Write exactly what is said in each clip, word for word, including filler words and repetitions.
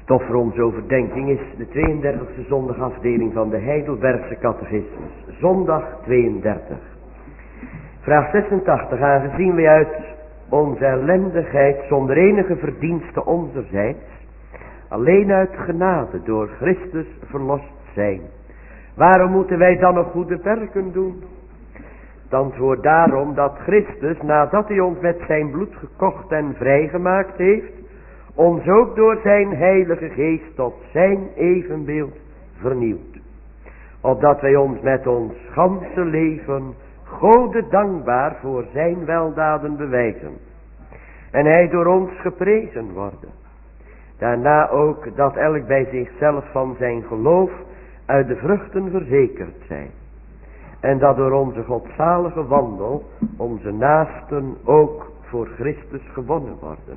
Stof voor onze overdenking is de tweeëndertigste zondagafdeling van de Heidelbergse Catechismus. Zondag tweeëndertig. Vraag zesentachtig. Aangezien wij uit onze ellendigheid zonder enige verdienste onzerzijds alleen uit genade door Christus verlost zijn, waarom moeten wij dan nog goede werken doen? Het antwoord daarom dat Christus, nadat hij ons met zijn bloed gekocht en vrijgemaakt heeft, ons ook door zijn heilige geest tot zijn evenbeeld vernieuwt. Opdat wij ons met ons ganse leven Gode dankbaar voor zijn weldaden bewijzen. En hij door ons geprezen worden. Daarna ook dat elk bij zichzelf van zijn geloof uit de vruchten verzekerd zijn. En dat door onze godzalige wandel onze naasten ook voor Christus gewonnen worden.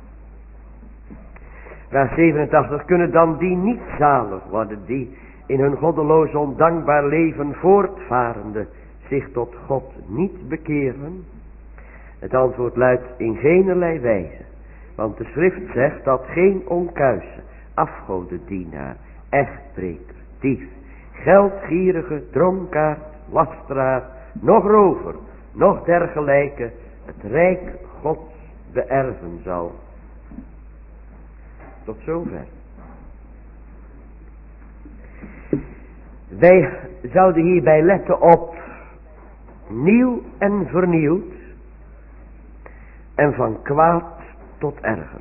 Vraag zevenentachtig. Kunnen dan die niet zalig worden die in hun goddeloos ondankbaar leven voortvarende zich tot God niet bekeren? Het antwoord luidt in geenerlei wijze. Want de schrift zegt dat geen onkuise, afgodendienaar, echtbreker, dief, geldgierige, dronkaard, lasteraar, nog rover, nog dergelijke het rijk Gods beërven zal. Tot zover. Wij zouden hierbij letten op nieuw en vernieuwd en van kwaad tot erger.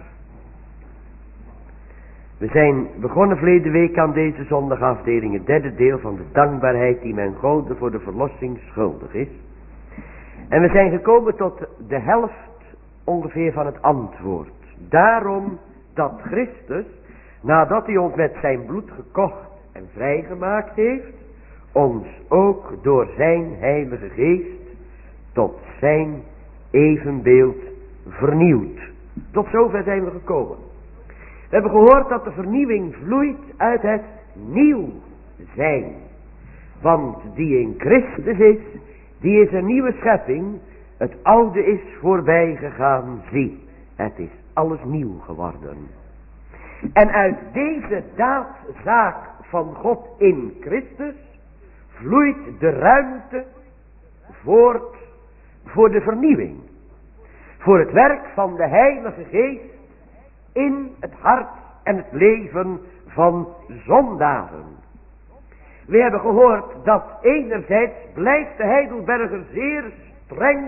We zijn begonnen verleden week aan deze zondagafdeling, het derde deel van de dankbaarheid die men Gode voor de verlossing schuldig is. En we zijn gekomen tot de helft ongeveer van het antwoord. Daarom dat Christus, nadat hij ons met zijn bloed gekocht en vrijgemaakt heeft, ons ook door zijn heilige geest tot zijn evenbeeld vernieuwt. Tot zover zijn we gekomen. We hebben gehoord dat de vernieuwing vloeit uit het nieuw zijn. Want die in Christus is, die is een nieuwe schepping. Het oude is voorbij gegaan, zie, het is alles nieuw geworden. En uit deze daadzaak van God in Christus vloeit de ruimte voort voor de vernieuwing. Voor het werk van de Heilige Geest in het hart en het leven van zondaren. We hebben gehoord dat enerzijds blijft de Heidelberger zeer streng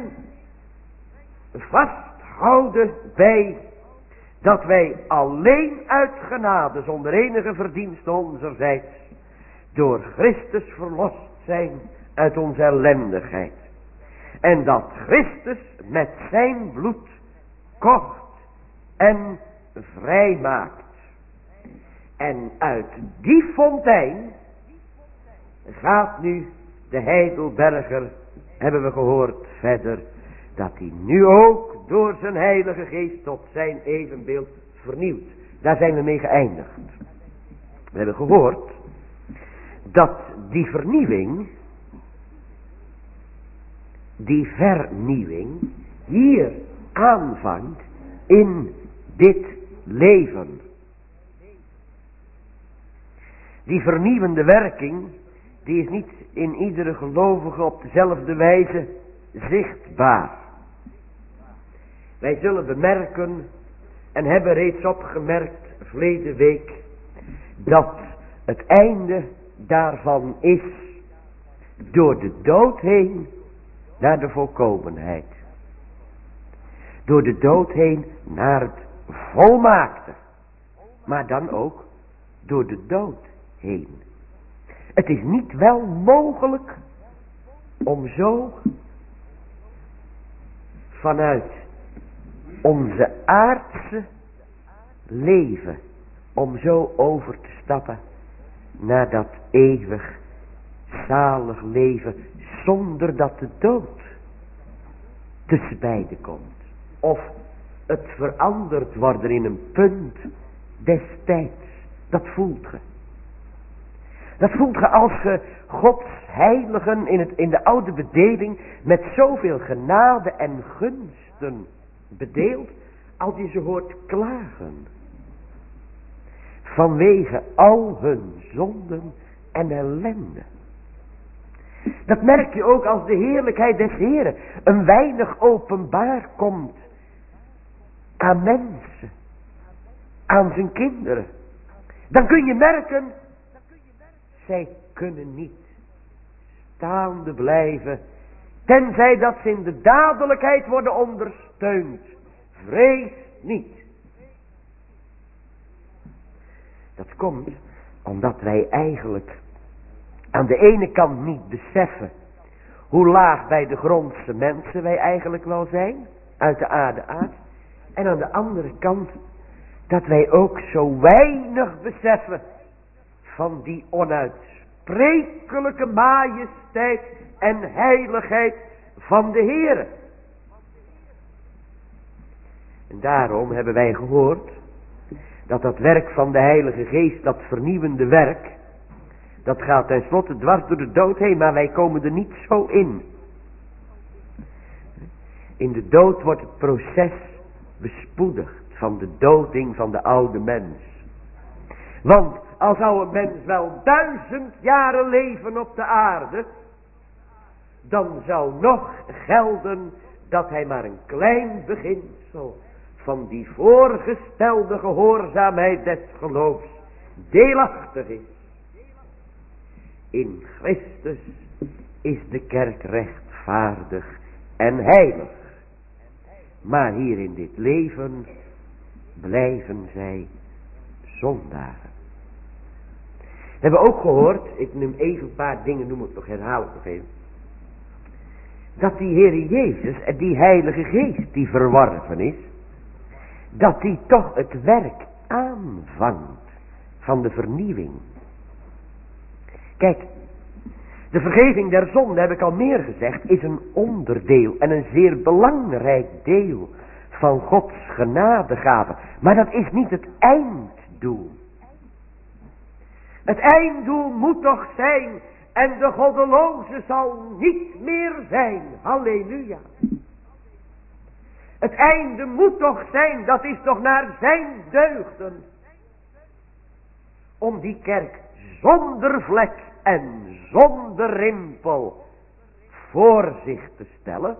vasthouden bij dat wij alleen uit genade zonder enige verdienste onzerzijds door Christus verlost zijn uit onze ellendigheid. En dat Christus met zijn bloed kocht en vrijmaakt. En uit die fontein gaat nu de Heidelberger, hebben we gehoord verder, dat hij nu ook door zijn heilige geest tot zijn evenbeeld vernieuwt. Daar zijn we mee geëindigd. We hebben gehoord dat die vernieuwing, die vernieuwing hier aanvangt in dit leven. Die vernieuwende werking, die is niet in iedere gelovige op dezelfde wijze zichtbaar. Wij zullen bemerken en hebben reeds opgemerkt verleden week dat het einde daarvan is door de dood heen naar de volkomenheid. Door de dood heen naar het volmaakte. Maar dan ook door de dood heen. Het is niet wel mogelijk om zo vanuit onze aardse leven, om zo over te stappen naar dat eeuwig zalig leven, zonder dat de dood tussen beiden komt. Of het veranderd worden in een punt des tijds. Dat voelt ge. Dat voelt ge als ge Gods heiligen in, het, in de oude bedeling met zoveel genade en gunsten bedeeld, als je ze hoort klagen. vanwege al hun zonden en ellende. Dat merk je ook als de heerlijkheid des Heren een weinig openbaar komt aan mensen, aan zijn kinderen. Dan kun je merken, zij kunnen niet staande blijven, tenzij dat ze in de dadelijkheid worden ondersteund. Vrees niet. Dat komt omdat wij eigenlijk aan de ene kant niet beseffen hoe laag bij de grondse mensen wij eigenlijk wel zijn, uit de aarde uit. En aan de andere kant dat wij ook zo weinig beseffen van die onuitsprekelijke majesteit en heiligheid van de Heere. En daarom hebben wij gehoord dat dat werk van de Heilige Geest, dat vernieuwende werk, dat gaat tenslotte dwars door de dood heen, maar wij komen er niet zo in. In de dood wordt het proces bespoedigd van de doding van de oude mens. Want al zou een mens wel duizend jaren leven op de aarde, dan zou nog gelden dat hij maar een klein beginsel van die voorgestelde gehoorzaamheid des geloofs deelachtig is. In Christus is de kerk rechtvaardig en heilig. Maar hier in dit leven blijven zij zondaren. We hebben ook gehoord, ik noem even een paar dingen, noem ik nog, herhaal ik nog even. Dat die Heere Jezus en die Heilige Geest die verworven is, dat die toch het werk aanvangt van de vernieuwing. Kijk, de vergeving der zonde, heb ik al meer gezegd, is een onderdeel en een zeer belangrijk deel van Gods genadegave. Maar dat is niet het einddoel. Het einddoel moet toch zijn, en de goddeloze zal niet meer zijn. Halleluja. Het einde moet toch zijn, dat is toch naar zijn deugden, om die kerk zonder vlek en zonder rimpel voor zich te stellen.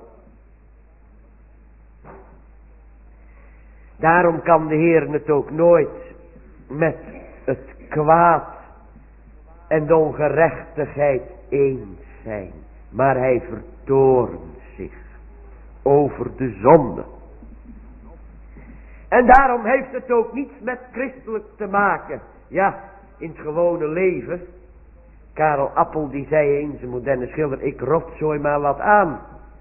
Daarom kan de Heer het ook nooit met het kwaad en de ongerechtigheid eens zijn. Maar hij vertoornt zich over de zonde. En daarom heeft het ook niets met christelijk te maken. Ja, in het gewone leven. Karel Appel die zei eens, een moderne schilder, ik rotzooi maar wat aan.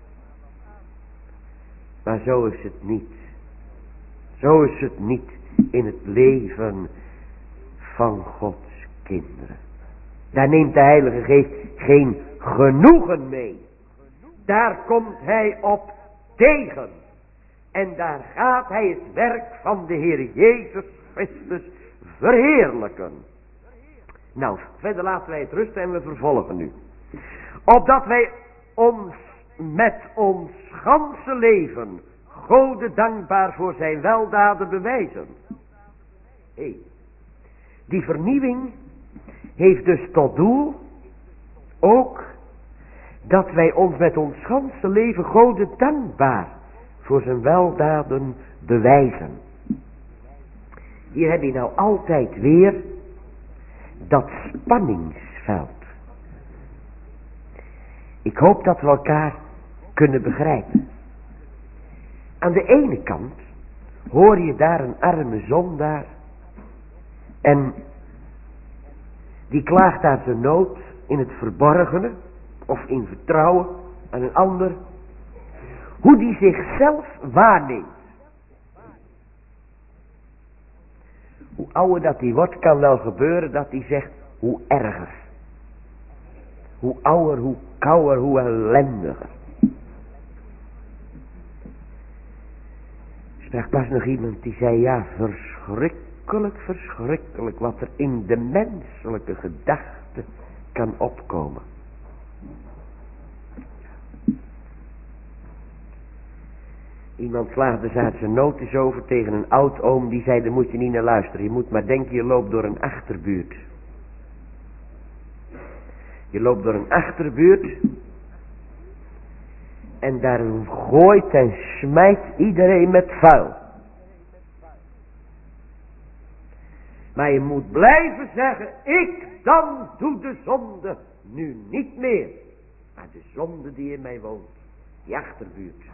Maar zo is het niet. Zo is het niet in het leven van Gods kinderen. Daar neemt de Heilige Geest geen genoegen mee. Daar komt hij op tegen. En daar gaat hij het werk van de Heer Jezus Christus verheerlijken. Nou, verder laten wij het rusten en we vervolgen nu. Opdat wij ons met ons ganse leven Gode dankbaar voor zijn weldaden bewijzen. Hey, die vernieuwing heeft dus tot doel ook dat wij ons met ons ganse leven Gode dankbaar voor zijn weldaden bewijzen. Hier heb je nou altijd weer dat spanningsveld. Ik hoop dat we elkaar kunnen begrijpen. Aan de ene kant hoor je daar een arme zondaar en die klaagt daar zijn nood in het verborgene of in vertrouwen aan een ander. Hoe die zichzelf waarneemt. Hoe ouder dat hij wordt, kan wel gebeuren dat hij zegt, hoe erger. Hoe ouder, hoe kouder, hoe ellendiger. Er sprak pas nog iemand die zei, ja, verschrikkelijk, verschrikkelijk wat er in de menselijke gedachte kan opkomen. Iemand slaagde zaad zijn nootjes over tegen een oud oom, die zei, daar moet je niet naar luisteren. Je moet maar denken, je loopt door een achterbuurt. Je loopt door een achterbuurt. En daar gooit en smijt iedereen met vuil. Maar je moet blijven zeggen, ik dan doe de zonde nu niet meer. Maar de zonde die in mij woont, die achterbuurt.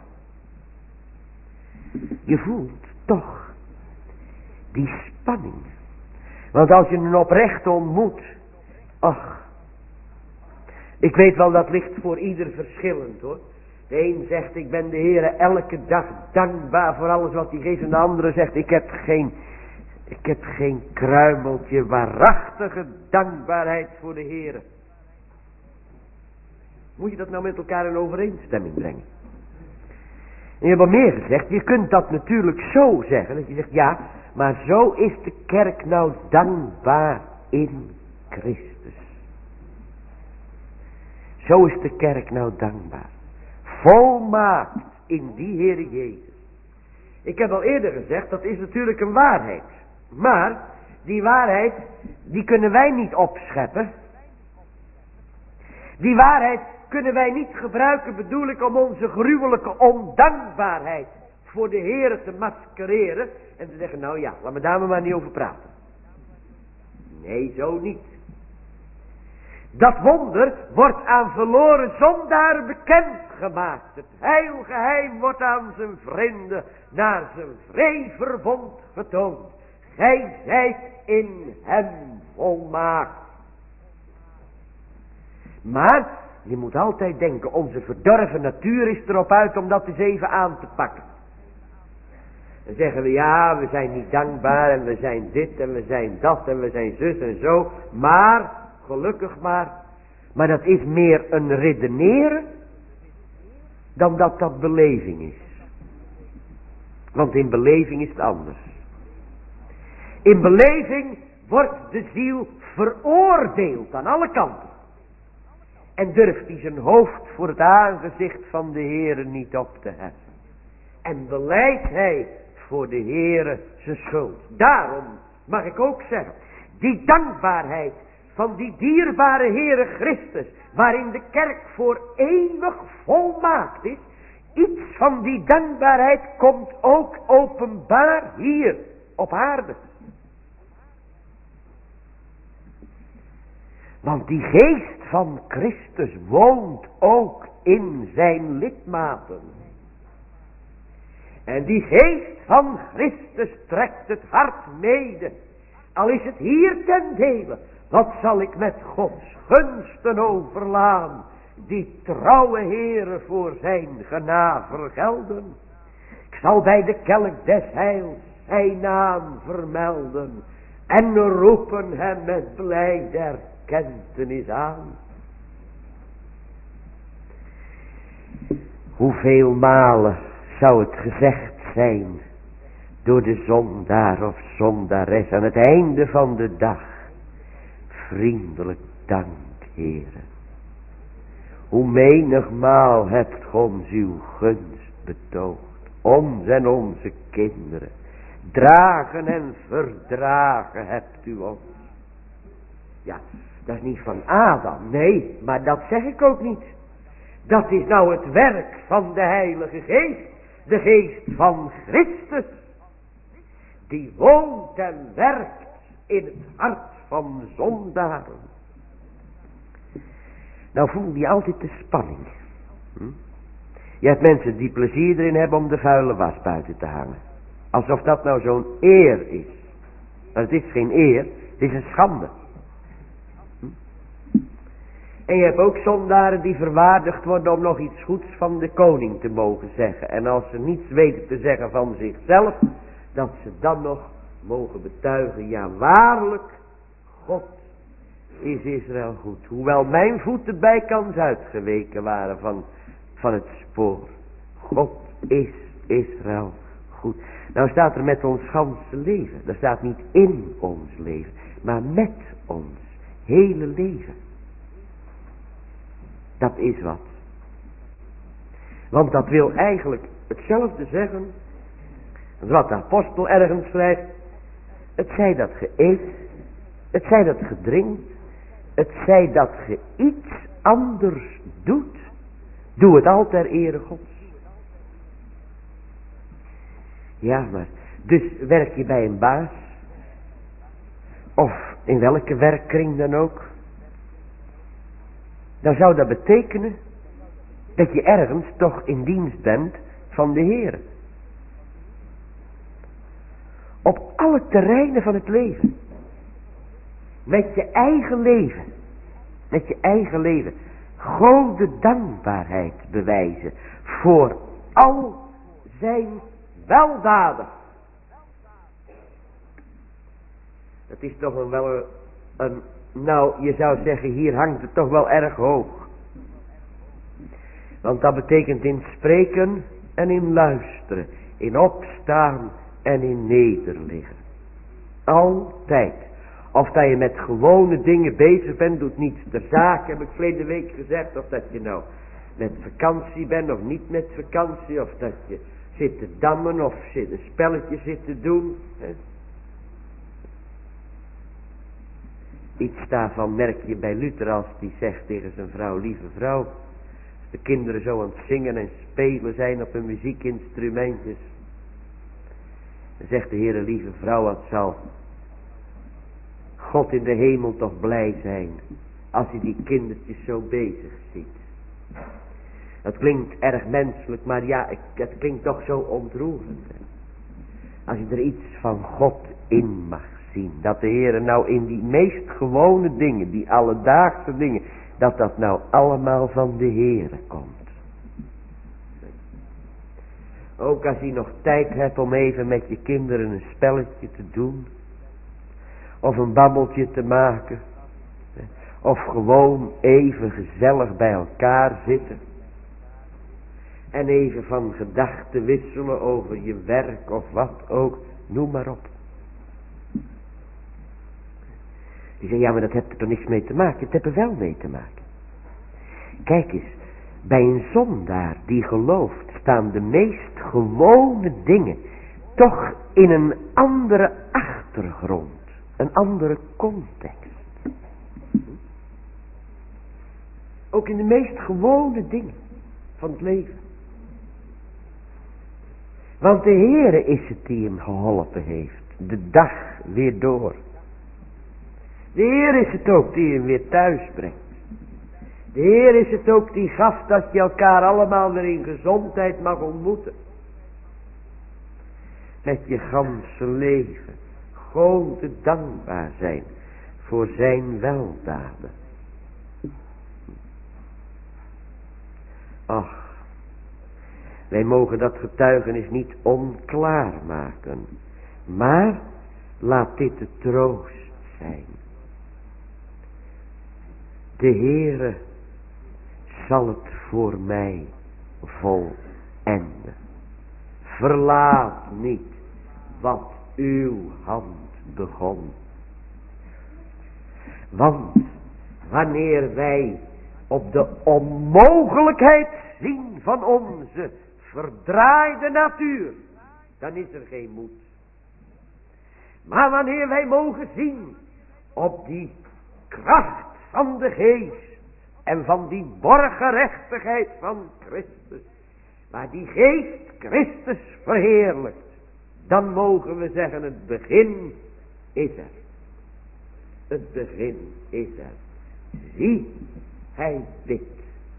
Je voelt toch die spanning. Want als je een oprechte ontmoet, ach, ik weet wel, dat ligt voor ieder verschillend hoor. De een zegt, ik ben de Heere elke dag dankbaar voor alles wat hij geeft. En de andere zegt, ik heb geen, ik heb geen kruimeltje waarachtige dankbaarheid voor de Heere. Moet je dat nou met elkaar in overeenstemming brengen? En je hebt al meer gezegd, je kunt dat natuurlijk zo zeggen. Dat je zegt, ja, maar zo is de kerk nou dankbaar in Christus. Zo is de kerk nou dankbaar. Volmaakt in die Heere Jezus. Ik heb al eerder gezegd, dat is natuurlijk een waarheid. Maar die waarheid, die kunnen wij niet opscheppen. Die waarheid kunnen wij niet gebruiken, bedoel ik, om onze gruwelijke ondankbaarheid voor de Heere te maskereren. En te zeggen, nou ja, laat me daar maar niet over praten. Nee, zo niet. Dat wonder wordt aan verloren zondaren bekendgemaakt. Het heilgeheim wordt aan zijn vrienden naar zijn vreeverbond getoond. Gij zijt in hem volmaakt. Maar je moet altijd denken, onze verdorven natuur is erop uit om dat eens even aan te pakken. Dan zeggen we, ja, we zijn niet dankbaar en we zijn dit en we zijn dat en we zijn zus en zo. Maar, gelukkig maar, maar dat is meer een redeneren dan dat dat beleving is. Want in beleving is het anders. In beleving wordt de ziel veroordeeld aan alle kanten. En durft hij zijn hoofd voor het aangezicht van de Heere niet op te heffen. En belijdt hij voor de Heere zijn schuld. Daarom mag ik ook zeggen, die dankbaarheid van die dierbare Heere Christus, waarin de kerk voor eeuwig volmaakt is, iets van die dankbaarheid komt ook openbaar hier op aarde. Want die geest van Christus woont ook in zijn lidmaten. En die geest van Christus trekt het hart mede. Al is het hier ten dele. Wat zal ik met Gods gunsten overlaan, die trouwe Heere voor zijn genade vergelden. Ik zal bij de kelk des heils zijn naam vermelden en roepen hem met blijde erkentenis aan. Hoeveel malen zou het gezegd zijn door de zondaar of zondares aan het einde van de dag: vriendelijk dank, Heere. Hoe menigmaal hebt ons uw gunst betoogd, ons en onze kinderen. Dragen en verdragen hebt u ons. Ja, dat is niet van Adam, nee, maar dat zeg ik ook niet. Dat is nou het werk van de Heilige Geest, de Geest van Christus. Die woont en werkt in het hart van zondaren. Nou voel je altijd de spanning. Hm? Je hebt mensen die plezier erin hebben om de vuile was buiten te hangen. Alsof dat nou zo'n eer is. Maar het is geen eer, het is een schande. Hm? En je hebt ook zondaren die verwaardigd worden om nog iets goeds van de koning te mogen zeggen. En als ze niets weten te zeggen van zichzelf, dat ze dan nog mogen betuigen: ja, waarlijk, God is Israël goed. Hoewel mijn voeten bijkans uitgeweken waren van, van het spoor. God is Israël goed. Nou staat er met ons ganse leven. Dat staat niet in ons leven, maar met ons hele leven. Dat is wat. Want dat wil eigenlijk hetzelfde zeggen als wat de apostel ergens schrijft. Het zij dat ge eet, het zij dat ge drinkt, het zij dat ge iets anders doet, doe het al ter ere Gods. Ja, maar dus werk je bij een baas, of in welke werkkring dan ook, dan zou dat betekenen dat je ergens toch in dienst bent van de Heer. Op alle terreinen van het leven. Met je eigen leven. Met je eigen leven. God de dankbaarheid bewijzen. Voor al zijn weldaden. Dat is toch een wel een, een... Nou, je zou zeggen, hier hangt het toch wel erg hoog. Want dat betekent in spreken en in luisteren. In opstaan en in nederliggen. Altijd. Of dat je met gewone dingen bezig bent, doet niets ter zake, heb ik verleden week gezegd. Of dat je nou met vakantie bent of niet met vakantie. Of dat je zit te dammen of zit een spelletje zit te doen. Hè. Iets daarvan merk je bij Luther als die zegt tegen zijn vrouw, lieve vrouw. Als de kinderen zo aan het zingen en spelen zijn op hun muziekinstrumentjes. Dan zegt de Heere, lieve vrouw, wat zal God in de hemel toch blij zijn als hij die kindertjes zo bezig ziet. Dat klinkt erg menselijk, maar ja, het klinkt toch zo ontroerend. Als je er iets van God in mag zien. Dat de Heere nou in die meest gewone dingen, die alledaagse dingen, dat dat nou allemaal van de Heere komt. Ook als je nog tijd hebt om even met je kinderen een spelletje te doen. Of een babbeltje te maken. Of gewoon even gezellig bij elkaar zitten. En even van gedachten wisselen over je werk of wat ook. Noem maar op. Die zeggen, ja, maar dat heeft er toch niks mee te maken. Het heeft er wel mee te maken. Kijk eens. Bij een zondaar die gelooft staan de meest gewone dingen toch in een andere achtergrond. Een andere context. Ook in de meest gewone dingen van het leven. Want de Heere is het die hem geholpen heeft. De dag weer door. De Heer is het ook die hem weer thuis brengt. De Heer is het ook die gaf dat je elkaar allemaal weer in gezondheid mag ontmoeten. Met je ganse leven. God te dankbaar zijn voor zijn weldaden. Ach, wij mogen dat getuigenis niet onklaar maken. Maar laat dit de troost zijn. De Heere zal het voor mij volenden. Verlaat niet wat uw hand begon. Want wanneer wij op de onmogelijkheid zien van onze verdraaide natuur, dan is er geen moed. Maar wanneer wij mogen zien op die kracht van de geest en van die borgerechtigheid van Christus, waar die geest Christus verheerlijkt, dan mogen we zeggen, het begin is er. Het begin is er. Zie, hij bidt.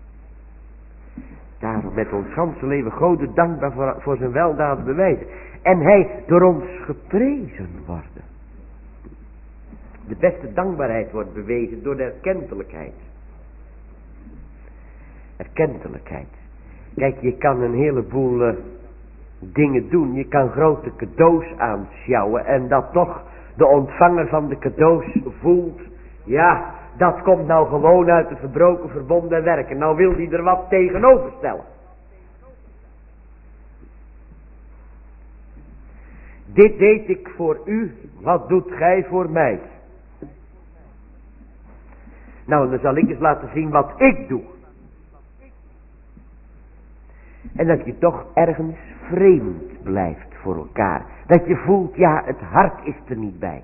Daarom met ons ganse leven God dankbaar voor, voor zijn weldaden bewijzen. En hij door ons geprezen worden. De beste dankbaarheid wordt bewezen door de erkentelijkheid. Erkentelijkheid. Kijk, je kan een heleboel uh, dingen doen. Je kan grote cadeaus aanschouwen. En dat toch de ontvanger van de cadeaus voelt. Ja, dat komt nou gewoon uit de verbroken verbonden werken. Nou wil hij er wat tegenover stellen. Dit deed ik voor u. Wat doet gij voor mij? Nou, dan zal ik eens laten zien wat ik doe. En dat je toch ergens vreemd blijft voor elkaar. Dat je voelt, ja, het hart is er niet bij.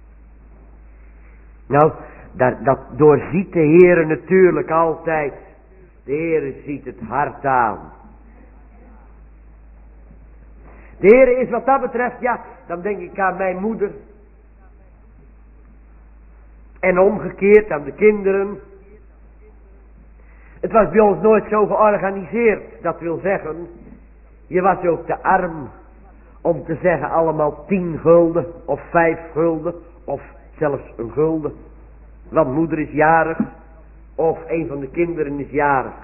Nou, dat, dat doorziet de Heere natuurlijk altijd. De Heere ziet het hart aan. De Heere is wat dat betreft, ja, dan denk ik aan mijn moeder. En omgekeerd aan de kinderen. Het was bij ons nooit zo georganiseerd. Dat wil zeggen, je was ook te arm om te zeggen allemaal tien gulden of vijf gulden of zelfs een gulden. Want moeder is jarig of een van de kinderen is jarig.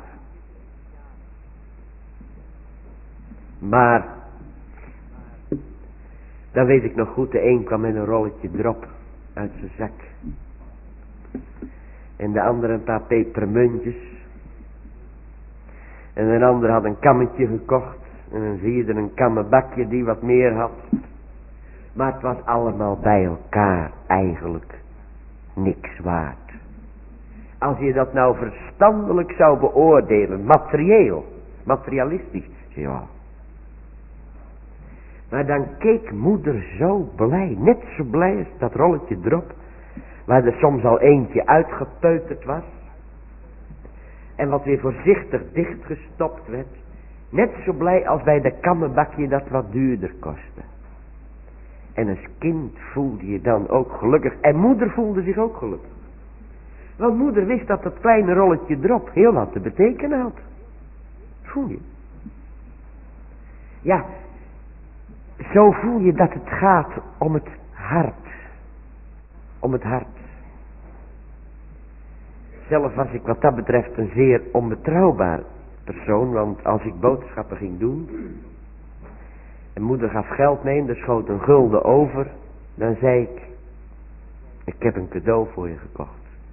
Maar dan weet ik nog goed, de een kwam met een rolletje drop uit zijn zak. En de andere een paar pepermuntjes. En een ander had een kammetje gekocht. En een vierde een kammenbakje die wat meer had. Maar het was allemaal bij elkaar eigenlijk niks waard. Als je dat nou verstandelijk zou beoordelen, materieel, materialistisch, ja. Maar dan keek moeder zo blij, net zo blij als dat rolletje drop, waar er soms al eentje uitgepeuterd was. En wat weer voorzichtig dichtgestopt werd. Net zo blij als bij de kammenbakje dat wat duurder kostte. En als kind voelde je dan ook gelukkig. En moeder voelde zich ook gelukkig. Want moeder wist dat dat kleine rolletje drop heel wat te betekenen had. Voel je? Ja, zo voel je dat het gaat om het hart. Om het hart. Zelf was ik wat dat betreft een zeer onbetrouwbaar persoon. Want als ik boodschappen ging doen. En moeder gaf geld mee en er schoot een gulden over. Dan zei ik. Ik heb een cadeau voor je gekocht.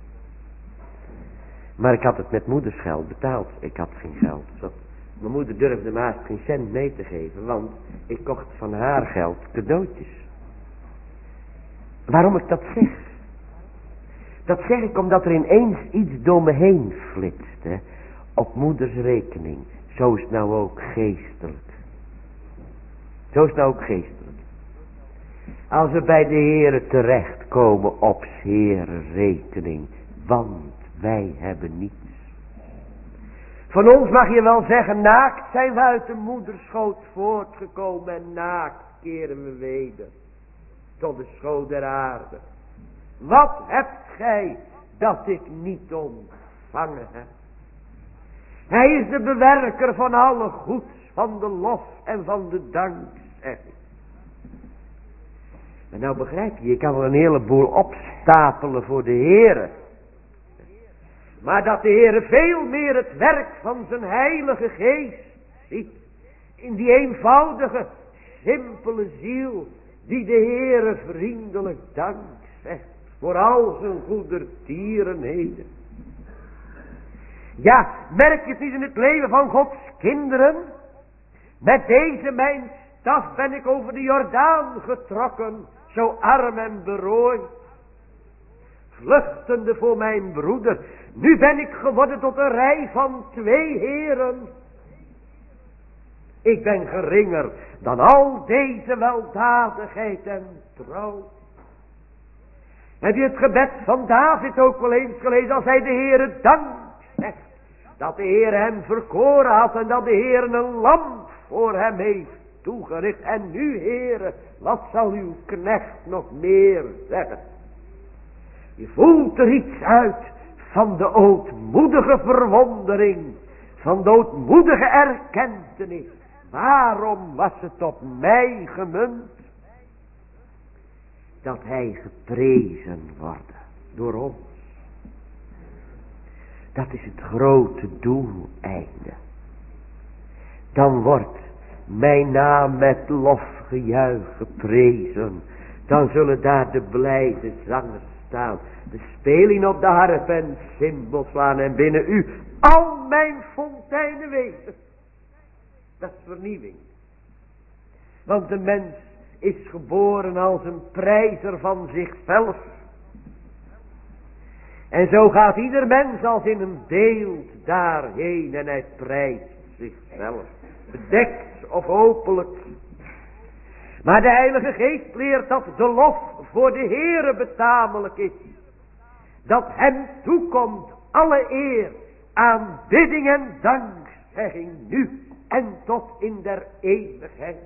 Maar ik had het met moeders geld betaald. Ik had geen geld. Zo. Mijn moeder durfde me haast geen cent mee te geven. Want ik kocht van haar geld cadeautjes. Waarom ik dat zeg? Dat zeg ik omdat er ineens iets door me heen flitst. Hè, op moeders rekening. Zo is het nou ook geestelijk. Zo is het nou ook geestelijk. Als we bij de Heere terechtkomen op 's Heere rekening. Want wij hebben niets. Van ons mag je wel zeggen, naakt zijn we uit de moederschoot voortgekomen en naakt keren we weder tot de schoot der aarde. Wat hebt gij dat ik niet ontvangen heb? Hij is de bewerker van alle goeds, van de lof en van de dankzegging. En nou begrijp je, je kan wel een heleboel opstapelen voor de Heere. Maar dat de Heere veel meer het werk van zijn heilige geest ziet. In die eenvoudige, simpele ziel. Die de Heere vriendelijk dank zegt. Voor al zijn goedertierenheden. Ja, merk je het niet in het leven van Gods kinderen? Met deze mijn staf ben ik over de Jordaan getrokken. Zo arm en berooid. Vluchtende voor mijn broeder. Nu ben ik geworden tot een rij van twee heren. Ik ben geringer dan al deze weldadigheid en trouw. Heb je het gebed van David ook wel eens gelezen als hij de Heere dank zegt. Dat de Heere hem verkoren had en dat de Heere een lamp voor hem heeft toegericht. En nu Heere, wat zal uw knecht nog meer zeggen? Je voelt er iets uit van de ootmoedige verwondering. Van de ootmoedige erkentenis. Waarom was het op mij gemunt? Dat hij geprezen wordt door ons. Dat is het grote doeleinde. Dan wordt mijn naam met lofgejuich geprezen. Dan zullen daar de blijde zangers staan. De speling op de harp en cymbal slaan. En binnen u al mijn fonteinen wezen. Dat is vernieuwing. Want de mens is geboren als een prijzer van zichzelf. En zo gaat ieder mens als in een beeld daarheen en hij prijst zichzelf. bedekt of openlijk. Maar de Heilige Geest leert dat de lof voor de Heere betamelijk is. Dat hem toekomt alle eer, aanbidding en dankzegging nu en tot in der eeuwigheid.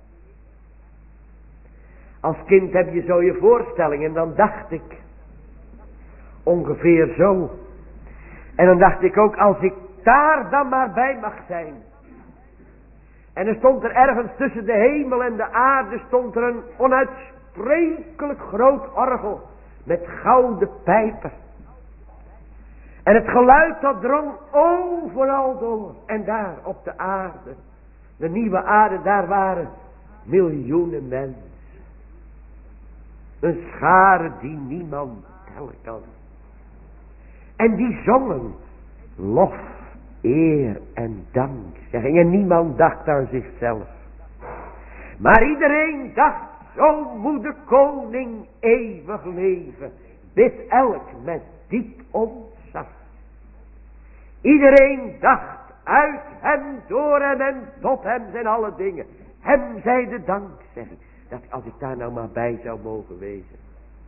Als kind heb je zo je voorstelling en dan dacht ik ongeveer zo. En dan dacht ik ook, als ik daar dan maar bij mag zijn. En er stond er ergens tussen de hemel en de aarde stond er een onuitsprekelijk groot orgel met gouden pijpen. En het geluid dat drong overal door. En daar op de aarde, de nieuwe aarde, daar waren miljoenen mensen. Een schare die niemand tellen kan. En die zongen lof, eer en dankzegging. En niemand dacht aan zichzelf. Maar iedereen dacht, zo moet de koning eeuwig leven. Dit elk met diep ontzag. Iedereen dacht, uit hem, door hem en tot hem zijn alle dingen. Hem zij de dankzegging. Dat als ik daar nou maar bij zou mogen wezen.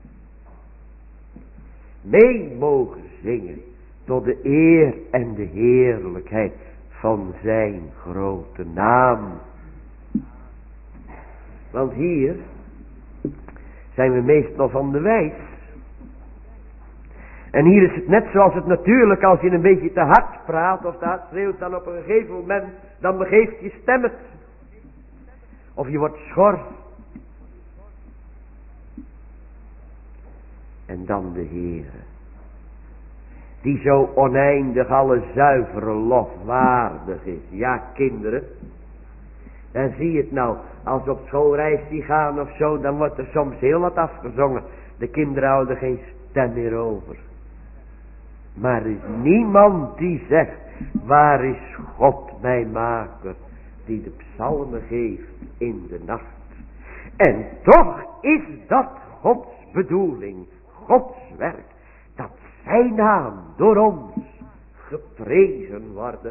Mee mogen zingen tot de eer en de heerlijkheid van zijn grote naam. Want hier zijn we meestal van de wijs. En hier is het net zoals het natuurlijk, als je een beetje te hard praat of te hard schreeuwt, dan op een gegeven moment, dan begeeft je stem het. Of je wordt schor. En dan de Heere, die zo oneindig alle zuivere lof waardig is. Ja, kinderen, dan zie je het nou, als we op schoolreis die gaan of zo, dan wordt er soms heel wat afgezongen. De kinderen houden geen stem meer over. Maar er is niemand die zegt, waar is God mijn maker, die de psalmen geeft in de nacht. En toch is dat Gods bedoeling, Gods werk, dat zijn naam door ons geprezen worden.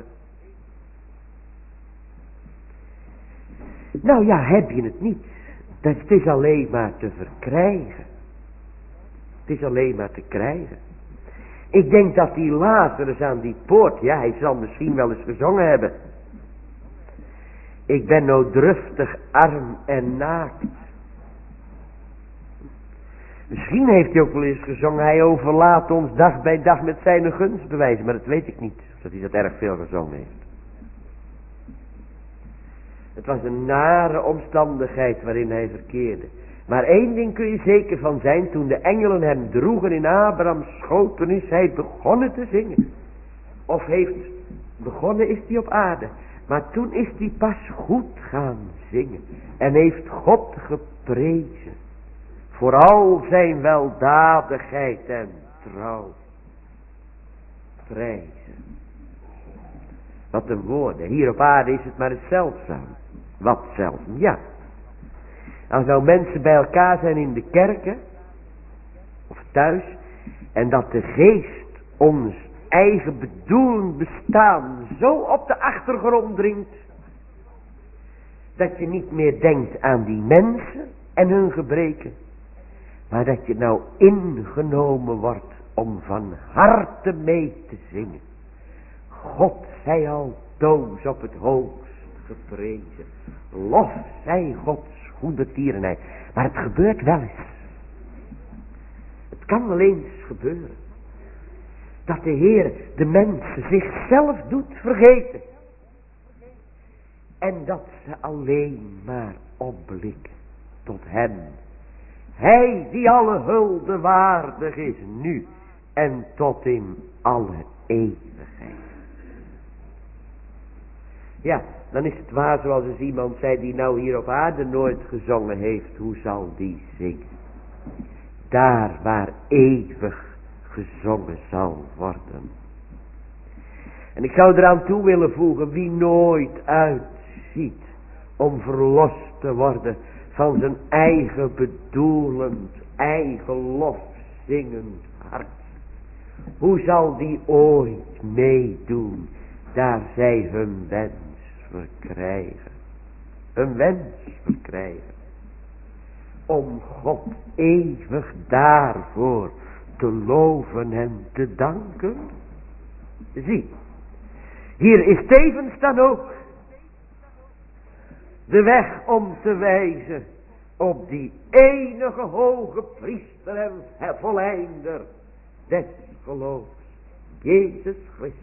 Nou ja, heb je het niet. Dat het is alleen maar te verkrijgen. Het is alleen maar te krijgen. Ik denk dat die Lazarus aan die poort, ja, hij zal misschien wel eens gezongen hebben. Ik ben nou druftig, arm en naakt. Misschien heeft hij ook wel eens gezongen, hij overlaat ons dag bij dag met zijn gunstbewijzen, maar dat weet ik niet, dat hij dat erg veel gezongen heeft. Het was een nare omstandigheid waarin hij verkeerde. Maar één ding kun je zeker van zijn, toen de engelen hem droegen in Abrahams schoot, toen is hij begonnen te zingen. Of heeft begonnen is hij op aarde, maar toen is hij pas goed gaan zingen. En heeft God geprezen voor al zijn weldadigheid en trouw. Prijzen. Wat een woorden. Hier op aarde is het maar het zeldzaam. Wat zeldzaam, ja. Als nou mensen bij elkaar zijn in de kerken, of thuis, en dat de geest ons eigen bedoelend bestaan zo op de achtergrond dringt, dat je niet meer denkt aan die mensen en hun gebreken, maar dat je nou ingenomen wordt om van harte mee te zingen. God zij altoos op het hoogst geprezen. Lof zij Gods goede tierenheid. Maar het gebeurt wel eens. Het kan wel eens gebeuren. Dat de Heer de mensen zichzelf doet vergeten. En dat ze alleen maar opblikken tot hem. Hij die alle hulde waardig is nu en tot in alle eeuwigheid. Ja, dan is het waar zoals eens iemand zei die nou hier op aarde nooit gezongen heeft. Hoe zal die zingen? Daar waar eeuwig gezongen zal worden. En ik zou eraan toe willen voegen, wie nooit uitziet om verlost te worden van zijn eigen bedoelend, eigen lofzingend hart. Hoe zal die ooit meedoen, daar zij hun wens verkrijgen. Een wens verkrijgen. Om God eeuwig daarvoor te loven en te danken. Zie, hier is tevens dan ook de weg om te wijzen op die enige hoge priester en volleinder des geloofs, Jezus Christus.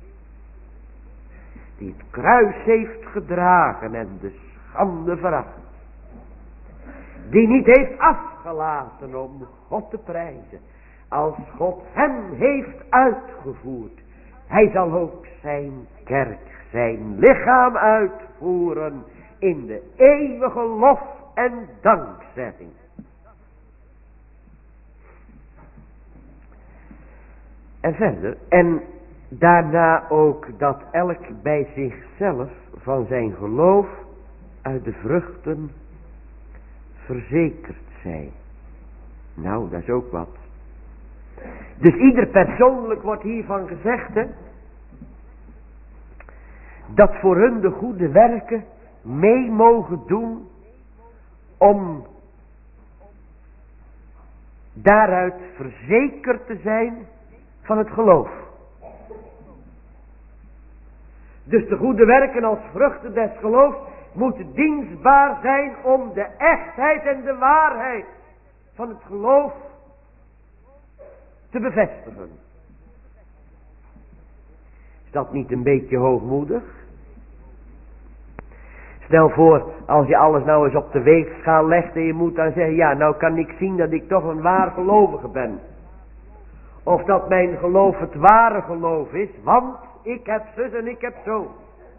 Die het kruis heeft gedragen en de schande veracht. Die niet heeft afgelaten om God te prijzen. Als God hem heeft uitgevoerd. Hij zal ook zijn kerk, zijn lichaam uitvoeren in de eeuwige lof en dankzegging. En verder, en daarna ook dat elk bij zichzelf van zijn geloof uit de vruchten verzekerd zij. Nou, dat is ook wat. Dus ieder persoonlijk wordt hiervan gezegd, hè, dat voor hun de goede werken mee mogen doen om daaruit verzekerd te zijn van het geloof. Dus de goede werken als vruchten des geloofs moeten dienstbaar zijn om de echtheid en de waarheid van het geloof te bevestigen. Is dat niet een beetje hoogmoedig? Stel voor, als je alles nou eens op de weegschaal legt en je moet dan zeggen, ja, nou kan ik zien dat ik toch een waar gelovige ben. Of dat mijn geloof het ware geloof is, want ik heb zus en ik heb zo.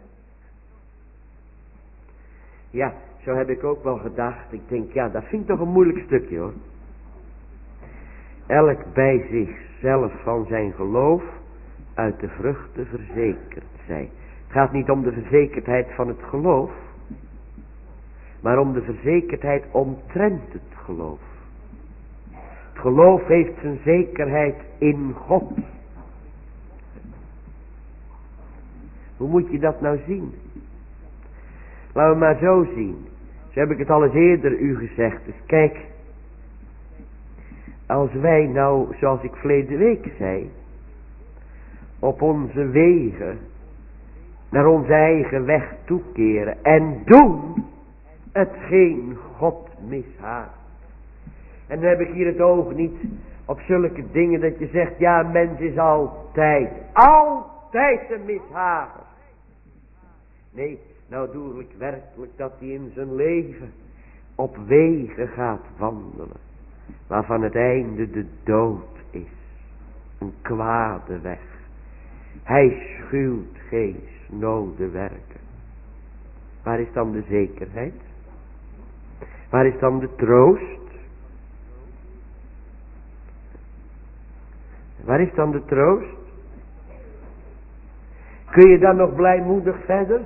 Ja, zo heb ik ook wel gedacht. Ik denk, ja, dat vind ik toch een moeilijk stukje hoor. Elk bij zichzelf van zijn geloof uit de vruchten verzekerd zij. Het gaat niet om de verzekerdheid van het geloof, maar om de verzekerdheid omtrent het geloof. Het geloof heeft zijn zekerheid in God. Hoe moet je dat nou zien? Laten we maar zo zien. Zo heb ik het al eens eerder u gezegd. Dus kijk, als wij nou, zoals ik verleden week zei, op onze wegen naar onze eigen weg toekeren en doen hetgeen God mishaagt. En dan heb ik hier het oog niet op zulke dingen dat je zegt, ja, een mens is altijd, altijd een mishager. Nee, nou doe ik werkelijk dat hij in zijn leven op wegen gaat wandelen, waarvan het einde de dood is. Een kwade weg. Hij schuwt geen snode werken. Waar is dan de zekerheid? Waar is dan de troost? Waar is dan de troost? Kun je dan nog blijmoedig verder?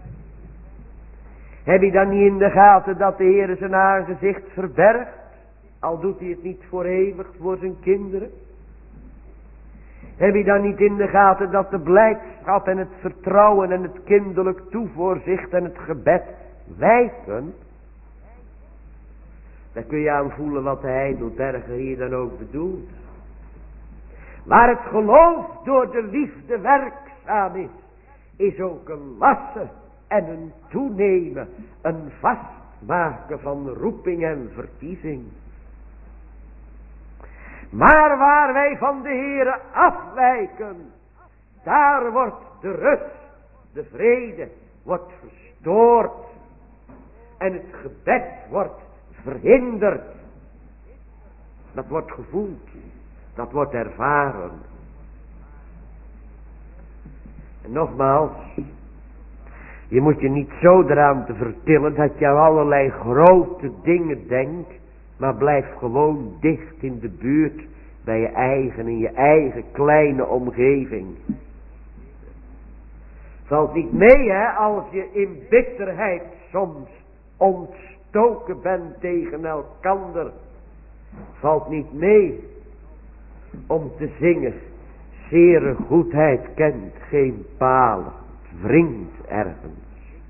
Heb je dan niet in de gaten dat de Heer zijn aangezicht verbergt? Al doet hij het niet voor eeuwig voor zijn kinderen. Heb je dan niet in de gaten dat de blijdschap en het vertrouwen en het kinderlijk toevoorzicht en het gebed wijken? Daar kun je aan voelen wat de Heidelberger hier dan ook bedoelt. Waar het geloof door de liefde werkzaam is, is ook een lassen en een toenemen, een vastmaken van roeping en verkiezing. Maar waar wij van de Heere afwijken, daar wordt de rust, de vrede, wordt verstoord. En het gebed wordt verhinderd. Dat wordt gevoeld, dat wordt ervaren. En nogmaals, je moet je niet zo eraan te vertillen dat je aan allerlei grote dingen denkt, maar blijf gewoon dicht in de buurt bij je eigen, in je eigen kleine omgeving. Valt niet mee, hè, als je in bitterheid soms ontstoken bent tegen elkander. Valt niet mee om te zingen, zere goedheid kent geen palen, wringt ergens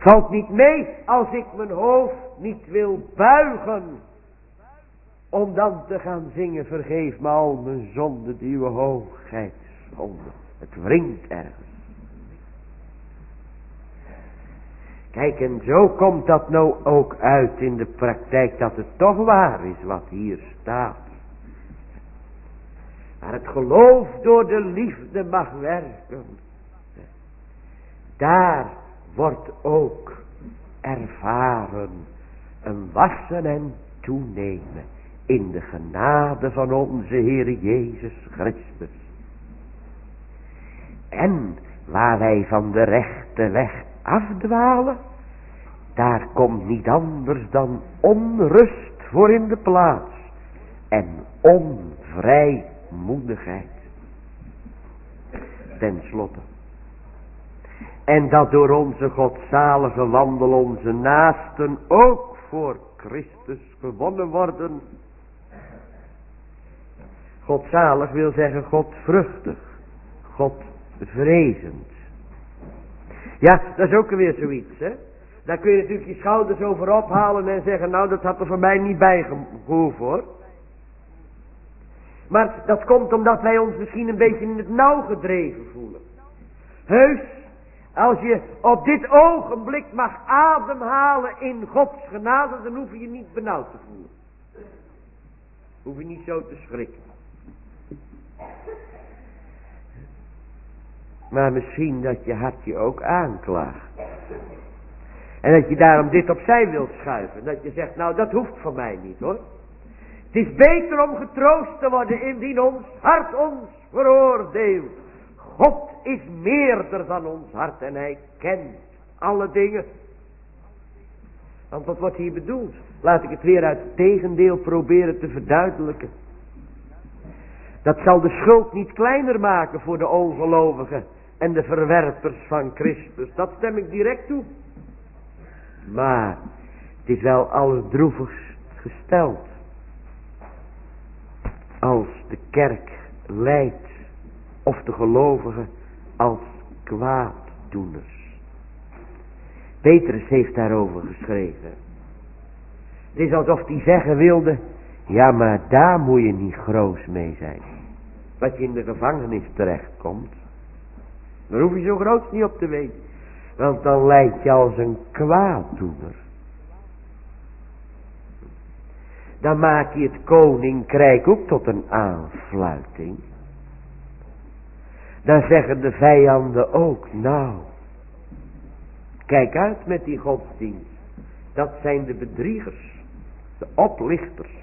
Valt niet mee als ik mijn hoofd niet wil buigen. Om dan te gaan zingen, vergeef me al mijn zonden die uw hoogheid schonden. Het wringt ergens. Kijk, en zo komt dat nou ook uit in de praktijk, dat het toch waar is wat hier staat. Maar het geloof door de liefde mag werken. Daar wordt ook ervaren een wassen en toenemen in de genade van onze Heer Jezus Christus. En waar wij van de rechte weg afdwalen, daar komt niet anders dan onrust voor in de plaats en onvrijmoedigheid. Ten slotte, en dat door onze godzalige wandel onze naasten ook voor Christus gewonnen worden. Godzalig wil zeggen godvruchtig, godvrezend. Ja, dat is ook weer zoiets, hè. Daar kun je natuurlijk je schouders over ophalen en zeggen, nou dat had er voor mij niet bijgehoeven hoor. Maar dat komt omdat wij ons misschien een beetje in het nauw gedreven voelen. Heus, als je op dit ogenblik mag ademhalen in Gods genade, dan hoef je je niet benauwd te voelen. Hoef je niet zo te schrikken. Maar misschien dat je hart je ook aanklaagt. En dat je daarom dit opzij wilt schuiven. Dat je zegt, nou dat hoeft van mij niet hoor. Het is beter om getroost te worden indien ons hart ons veroordeelt. God is meerder dan ons hart en hij kent alle dingen. Want wat wordt hier bedoeld? Laat ik het weer uit het tegendeel proberen te verduidelijken. Dat zal de schuld niet kleiner maken voor de ongelovigen en de verwerpers van Christus. Dat stem ik direct toe. Maar het is wel allerdroevigst gesteld als de kerk lijdt of de gelovigen als kwaaddoeners. Petrus heeft daarover geschreven. Het is alsof hij zeggen wilde, ja maar daar moet je niet groos mee zijn. Dat je in de gevangenis terechtkomt, daar hoef je zo groot niet op te weten. Want dan lijkt je als een kwaaddoener. Dan maak je het koninkrijk ook tot een aanfluiting. Dan zeggen de vijanden ook, nou, kijk uit met die godsdienst. Dat zijn de bedriegers, de oplichters.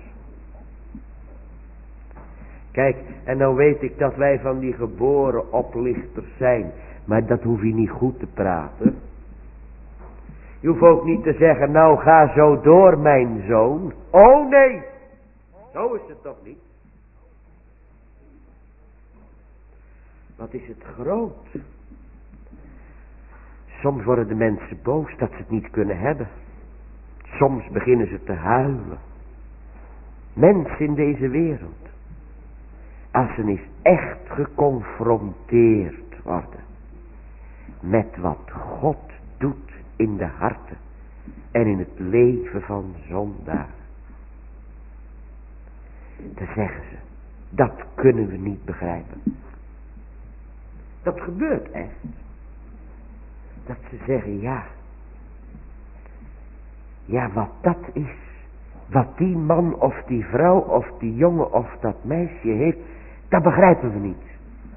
Kijk, en nou weet ik dat wij van die geboren oplichters zijn. Maar dat hoef je niet goed te praten. Je hoeft ook niet te zeggen, nou ga zo door mijn zoon. Oh nee, zo is het toch niet. Wat is het groot. Soms worden de mensen boos dat ze het niet kunnen hebben. Soms beginnen ze te huilen. Mensen in deze wereld. Als ze eens echt geconfronteerd worden met wat God doet in de harten en in het leven van zondaren. Dan zeggen ze, dat kunnen we niet begrijpen. Dat gebeurt echt. Dat ze zeggen, ja. Ja, wat dat is. Wat die man of die vrouw of die jongen of dat meisje heeft, dat begrijpen we niet.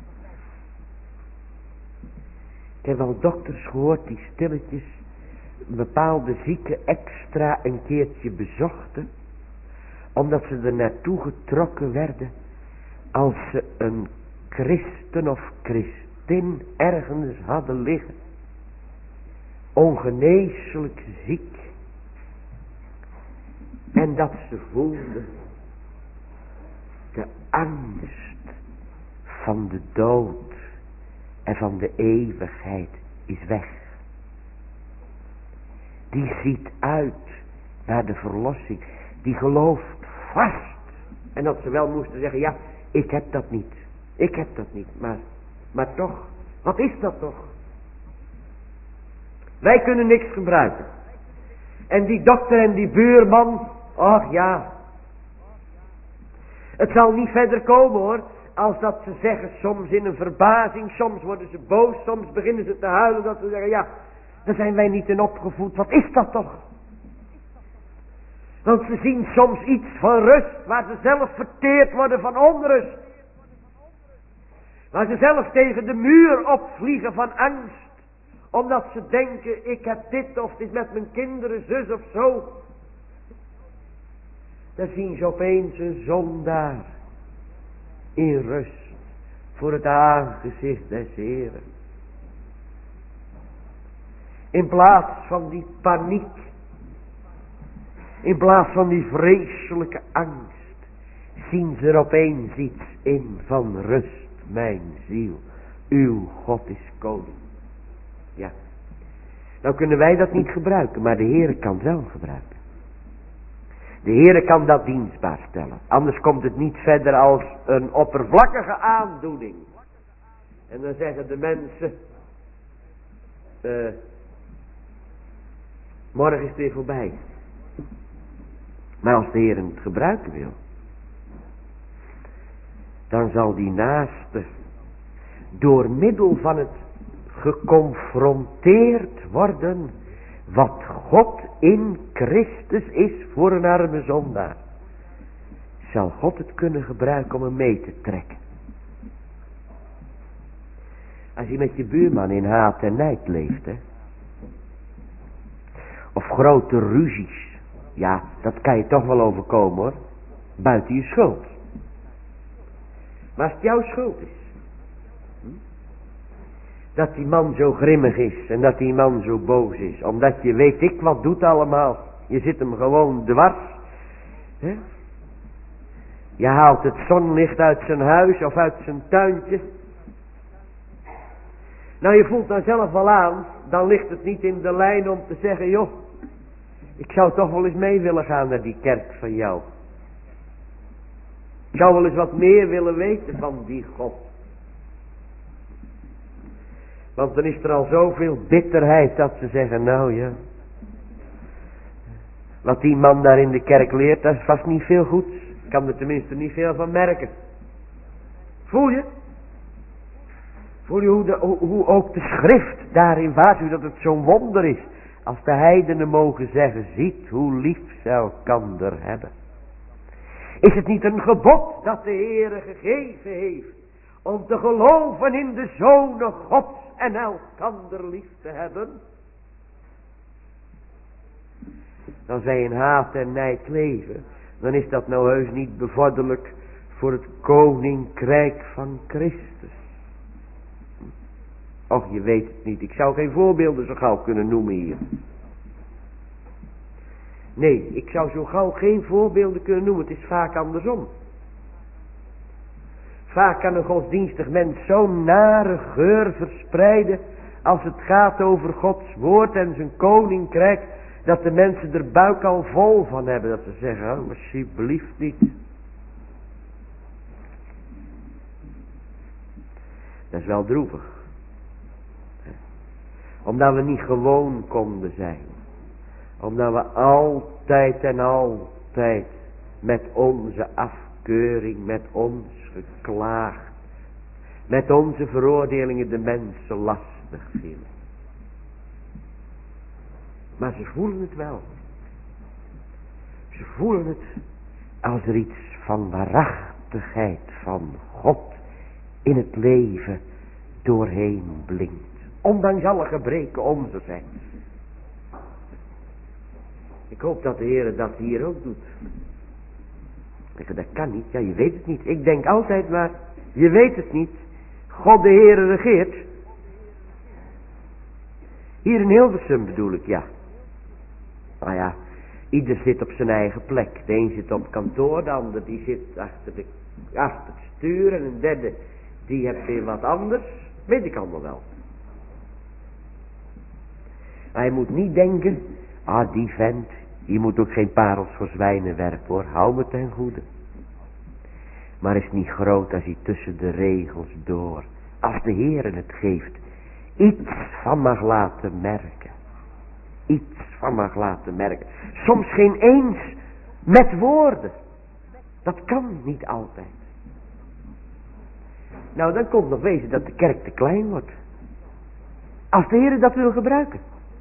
Ik heb al dokters gehoord die stilletjes een bepaalde zieke extra een keertje bezochten. Omdat ze er naartoe getrokken werden als ze een christen of christin ergens hadden liggen. Ongeneeslijk ziek. En dat ze voelden de angst van de dood en van de eeuwigheid is weg. Die ziet uit naar de verlossing. Die gelooft vast. En dat ze wel moesten zeggen, ja, ik heb dat niet. Ik heb dat niet, maar, maar toch, wat is dat toch? Wij kunnen niks gebruiken. En die dokter en die buurman, ach ja. Het zal niet verder komen hoor, als dat ze zeggen soms in een verbazing, soms worden ze boos, soms beginnen ze te huilen, dat ze zeggen, ja, daar zijn wij niet in opgevoed, wat is dat toch? Want ze zien soms iets van rust, waar ze zelf verteerd worden van onrust. Waar ze zelf tegen de muur opvliegen van angst. Omdat ze denken, ik heb dit of dit met mijn kinderen, zus of zo. Dan zien ze opeens een zondaar in rust voor het aangezicht des Heren. In plaats van die paniek, in plaats van die vreselijke angst, zien ze er opeens iets in van rust, mijn ziel. Uw God is koning. Ja, nou kunnen wij dat niet gebruiken, maar de Heere kan het wel gebruiken. De Heere kan dat dienstbaar stellen. Anders komt het niet verder als een oppervlakkige aandoening. En dan zeggen de mensen, uh, morgen is het weer voorbij. Maar als de Heer het gebruiken wil, dan zal die naaste door middel van het geconfronteerd worden wat God in Christus is voor een arme zondaar. Zal God het kunnen gebruiken om hem mee te trekken. Als je met je buurman in haat en nijd leeft, hè, of grote ruzies, ja, dat kan je toch wel overkomen hoor, buiten je schuld. Maar als het jouw schuld is, hm, dat die man zo grimmig is en dat die man zo boos is, omdat je weet ik wat doet allemaal, je zit hem gewoon dwars, hè? Je haalt het zonlicht uit zijn huis of uit zijn tuintje. Nou, je voelt dan zelf wel aan, dan ligt het niet in de lijn om te zeggen, joh, ik zou toch wel eens mee willen gaan naar die kerk van jou. Ik zou wel eens wat meer willen weten van die God. Want dan is er al zoveel bitterheid dat ze zeggen, nou ja, wat die man daar in de kerk leert, dat is vast niet veel goeds. Ik kan er tenminste niet veel van merken. Voel je? Voel je hoe, de, hoe, hoe ook de schrift daarin waarschuwt dat het zo'n wonder is. Als de heidenen mogen zeggen, ziet hoe lief ze elkander hebben. Is het niet een gebod dat de Heere gegeven heeft om te geloven in de Zonen Gods en elkander lief te hebben? Als wij in haat en nijd leven, dan is dat nou heus niet bevorderlijk voor het koninkrijk van Christus. Och, je weet het niet. Ik zou geen voorbeelden zo gauw kunnen noemen hier. Nee, ik zou zo gauw geen voorbeelden kunnen noemen. Het is vaak andersom. Vaak kan een godsdienstig mens zo'n nare geur verspreiden als het gaat over Gods woord en zijn koninkrijk, dat de mensen er buik al vol van hebben. Dat ze zeggen, oh, alsjeblieft niet. Dat is wel droevig. Omdat we niet gewoon konden zijn. Omdat we altijd en altijd met onze afkeuring, met ons geklaag, met onze veroordelingen de mensen lastig vielen. Maar ze voelen het wel. Ze voelen het als er iets van waarachtigheid van God in het leven doorheen blinkt. Ondanks alle gebreken onze zijn. Ik hoop dat de Heer dat hier ook doet. Ik, dat kan niet. Ja, je weet het niet. Ik denk altijd maar, je weet het niet. God de Heer regeert. Hier in Hilversum bedoel ik, ja. Nou ja, ieder zit op zijn eigen plek. De een zit op kantoor, de ander die zit achter, de, achter het stuur en een derde die heeft weer wat anders. Weet ik allemaal wel. Maar je moet niet denken, ah die vent, die moet ook geen parels voor zwijnen werpen hoor, hou me ten goede. Maar is niet groot als hij tussen de regels door, als de Heer het geeft, iets van mag laten merken. iets van mag laten merken. Soms geen eens met woorden. Dat kan niet altijd. Nou, dan komt nog wezen dat de kerk te klein wordt. Als de Heer dat wil gebruiken.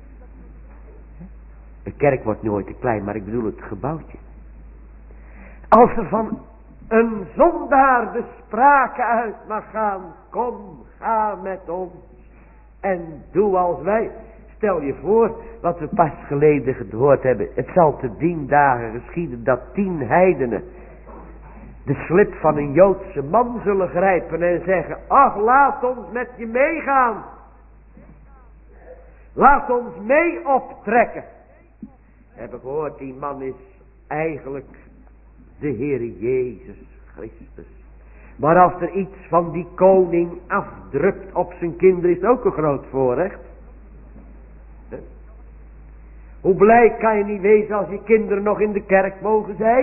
De kerk wordt nooit te klein, maar ik bedoel het gebouwtje. Als er van een zondaar de sprake uit mag gaan. Kom, ga met ons. En doe als wij. Stel je voor, wat we pas geleden gehoord hebben. Het zal te dien dagen geschieden dat tien heidenen de slip van een Joodse man zullen grijpen en zeggen: ach, laat ons met je meegaan. Laat ons mee optrekken. We hebben gehoord, die man is eigenlijk de Heer Jezus Christus. Maar als er iets van die koning afdrukt op zijn kinderen, is het ook een groot voorrecht. He? Hoe blij kan je niet wezen als je kinderen nog in de kerk mogen zijn?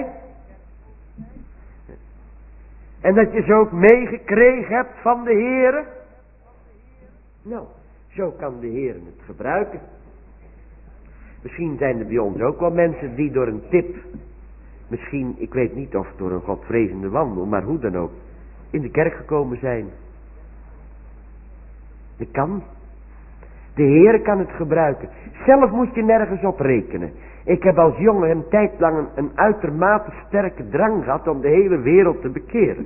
En dat je ze ook meegekregen hebt van de Heere. Nou, zo kan de Heere het gebruiken. Misschien zijn er bij ons ook wel mensen die door een tip, misschien, ik weet niet of door een godvrezende wandel, maar hoe dan ook, in de kerk gekomen zijn. Dat kan. De Heere kan het gebruiken. Zelf moet je nergens op rekenen. Ik heb als jongen een tijd lang een, een uitermate sterke drang gehad om de hele wereld te bekeren.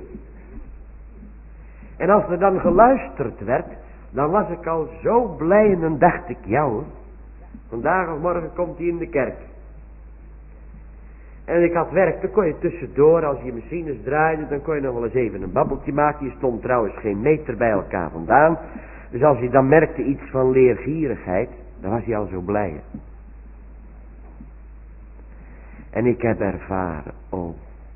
En als er dan geluisterd werd, dan was ik al zo blij en dan dacht ik, ja hoor, vandaag of morgen komt hij in de kerk. En ik had werk, dan kon je tussendoor, als je machines draaide, dan kon je nog wel eens even een babbeltje maken. Je stond trouwens geen meter bij elkaar vandaan. Dus als je dan merkte iets van leergierigheid, dan was hij al zo blij. En ik heb ervaren, oh,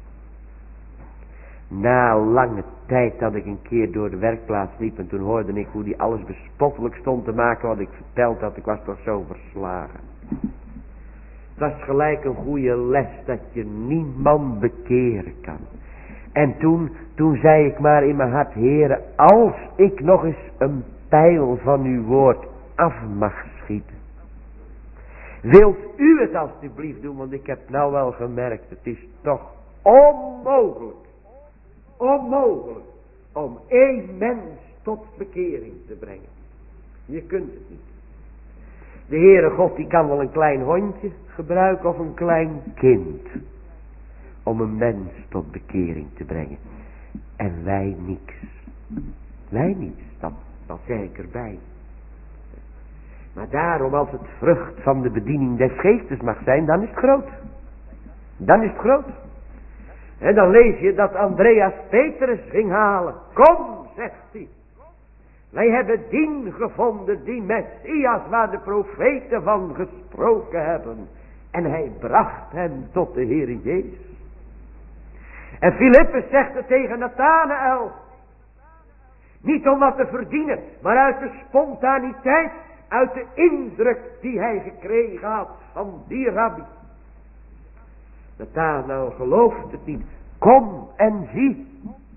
na lange tijd dat ik een keer door de werkplaats liep en toen hoorde ik hoe die alles bespottelijk stond te maken wat ik verteld had, ik was toch zo verslagen. Het was gelijk een goede les dat je niemand bekeren kan. En toen, toen zei ik maar in mijn hart, Heere, als ik nog eens een pijl van uw woord af mag schieten. Wilt u het alstublieft doen, want ik heb nou wel gemerkt, het is toch onmogelijk, onmogelijk om één mens tot bekering te brengen. Je kunt het niet. De Heere God die kan wel een klein hondje gebruiken of een klein kind om een mens tot bekering te brengen. En wij niks. Wij niets, dat, dat zeg ik erbij. Maar daarom, als het vrucht van de bediening des geestes mag zijn, dan is het groot. Dan is het groot. En dan lees je dat Andreas Petrus ging halen. Kom, zegt hij. Wij hebben dien gevonden, die Messias waar de profeten van gesproken hebben. En hij bracht hem tot de Heer Jezus. En Filippus zegt het tegen Nathanael. Niet om wat te verdienen, maar uit de spontaniteit, uit de indruk die hij gekregen had van die rabbi. Nathanael gelooft het niet. Kom en zie.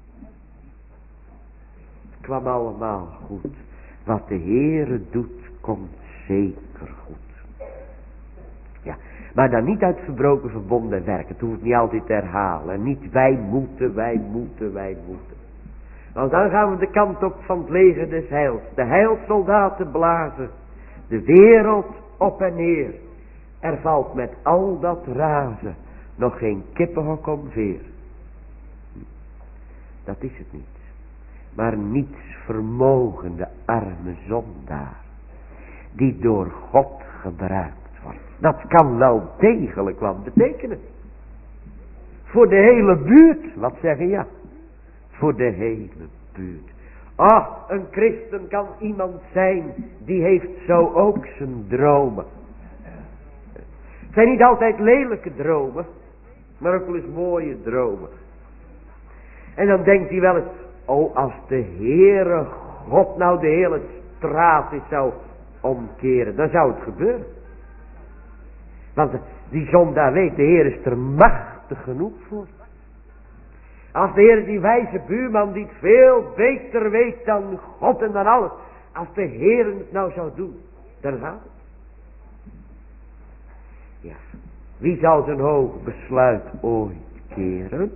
Het kwam allemaal goed. Wat de Heere doet, komt zeker goed. Ja, maar dan niet uit verbroken verbonden en werken. Het hoeft niet altijd te herhalen. En niet wij moeten, wij moeten, wij moeten. Want dan gaan we de kant op van het leger des heils. De heilsoldaten blazen. De wereld op en neer. Er valt met al dat razen nog geen kippenhok om veer. Dat is het niet. Maar niets vermogende arme zondaar. Die door God gebruikt wordt. Dat kan wel degelijk wat betekenen. Voor de hele buurt. Wat zeggen ja? Voor de hele buurt. Ach, een christen kan iemand zijn. Die heeft zo ook zijn dromen. Het zijn niet altijd lelijke dromen. Maar ook wel eens mooie dromen. En dan denkt hij wel eens. Oh, als de Heere God nou de hele straat is zou omkeren. Dan zou het gebeuren. Want die zondaar weet, de Heer is er machtig genoeg voor. Als de Heer die wijze buurman die het veel beter weet dan God en dan alles. Als de Heer het nou zou doen, dan gaat het. Ja, wie zal zijn hoog besluit ooit keren?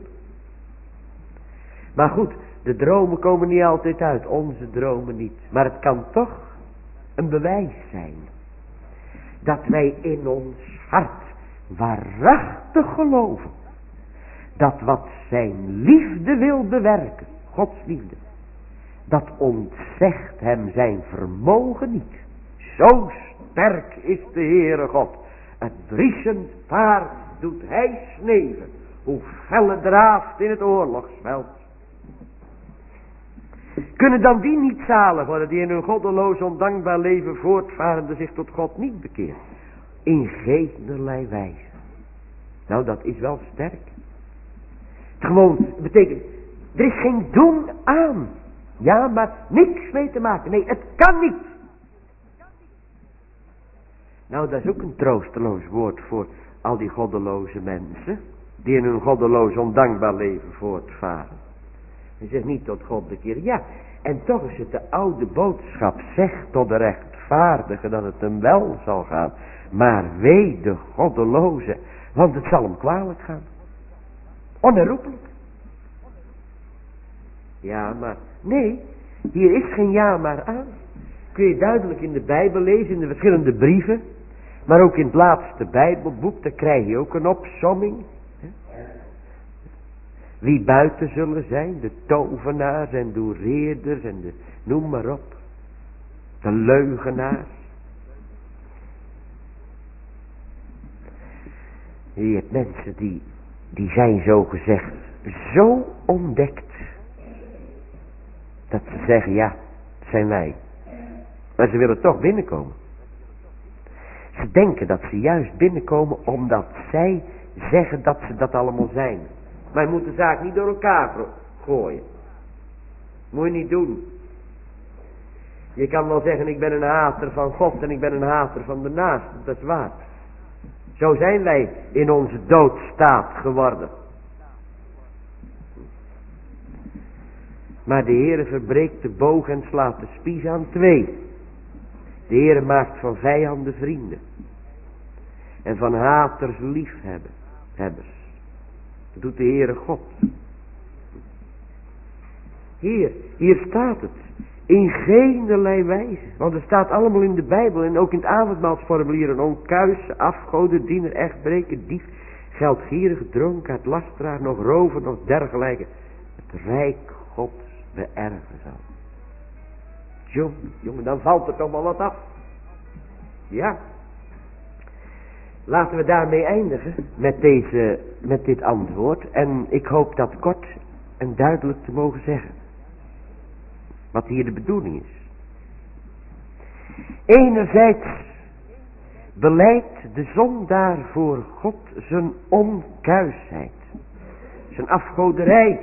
Maar goed, de dromen komen niet altijd uit, onze dromen niet. Maar het kan toch een bewijs zijn dat wij in ons hart waarachtig geloven dat wat zijn liefde wil bewerken, Gods liefde, dat ontzegt hem zijn vermogen niet. Zo sterk is de Heere God. Het briesend paard doet hij sneven, hoe felle draaft in het oorlogsveld. Kunnen dan die niet zalig worden die in hun goddeloos ondankbaar leven voortvarende zich tot God niet bekeert? In geenerlei wijze. Nou, dat is wel sterk. Het gewoon betekent, er is geen doen aan. Ja, maar niks mee te maken. Nee, het kan niet. Nou, dat is ook een troosteloos woord voor al die goddeloze mensen, die in hun goddeloos ondankbaar leven voortvaren. Hij zegt niet tot God bekeren. Ja, en toch is het de oude boodschap. Zegt tot de rechtvaardige dat het hem wel zal gaan. Maar wee de goddeloze, want het zal hem kwalijk gaan. Onherroepelijk. Ja, maar nee, hier is geen ja maar aan. Kun je duidelijk in de Bijbel lezen, in de verschillende brieven. Maar ook in het laatste Bijbelboek, daar krijg je ook een opsomming. Wie buiten zullen zijn, de tovenaars en de oereerders en de, noem maar op. De leugenaars. Je hebt mensen die, die zijn zo gezegd zo ontdekt. Dat ze zeggen, ja, dat zijn wij. Maar ze willen toch binnenkomen. Ze denken dat ze juist binnenkomen omdat zij zeggen dat ze dat allemaal zijn. Maar je moet de zaak niet door elkaar gooien. Moet je niet doen. Je kan wel zeggen, ik ben een hater van God en ik ben een hater van de naaste. Dat is waar. Zo zijn wij in onze doodstaat geworden. Maar de Heere verbreekt de boog en slaat de spies aan twee. De Heere maakt van vijanden vrienden. En van haters liefhebbers. Dat doet de Heere God. Hier, hier staat het. In geenerlei wijze. Want het staat allemaal in de Bijbel. En ook in het avondmaalsformulier. Een onkuise, afgoden, diener, echtbreker, dief, geldgierige, dronkaard, lasteraar, nog rover, nog dergelijke. Het rijk Gods beërven zal. Jongen, jongen, dan valt er toch wel wat af. Ja. Laten we daarmee eindigen met, deze, met dit antwoord. En ik hoop dat kort en duidelijk te mogen zeggen. Wat hier de bedoeling is. Enerzijds beleidt de zondaar voor God zijn onkuisheid. Zijn afgoderij.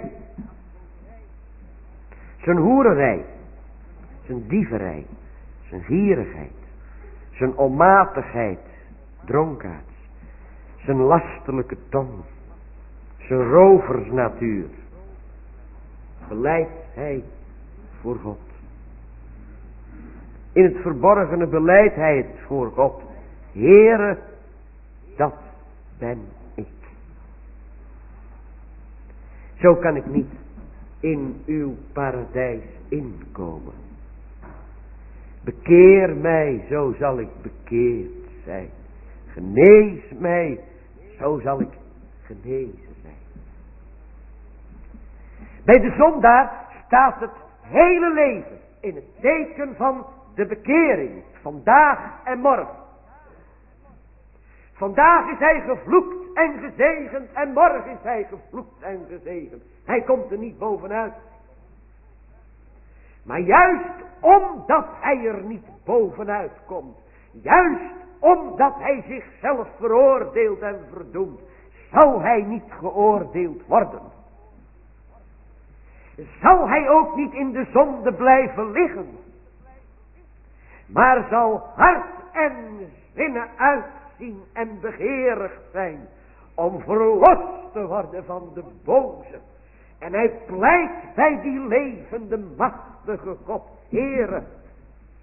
Zijn hoererij. Zijn dieverij. Zijn gierigheid. Zijn onmatigheid. Dronkaards. Zijn lastelijke tong. Zijn roversnatuur. Beleidt hij voor God. In het verborgene beleidt hij het voor God. Heere, dat ben ik. Zo kan ik niet in uw paradijs inkomen. Bekeer mij, zo zal ik bekeerd zijn. Genees mij, zo zal ik genezen zijn. Bij de zondaar staat het hele leven in het teken van de bekering. Vandaag en morgen. Vandaag is hij gevloekt en gezegend en morgen is hij gevloekt en gezegend. Hij komt er niet bovenuit. Maar juist omdat hij er niet bovenuit komt, juist omdat hij zichzelf veroordeelt en verdoemt, zal hij niet geoordeeld worden. Zal hij ook niet in de zonde blijven liggen, maar zal hart en zinnen uitzien en begeerig zijn om verlost te worden van de boze. En hij pleit bij die levende machtige God, Heere,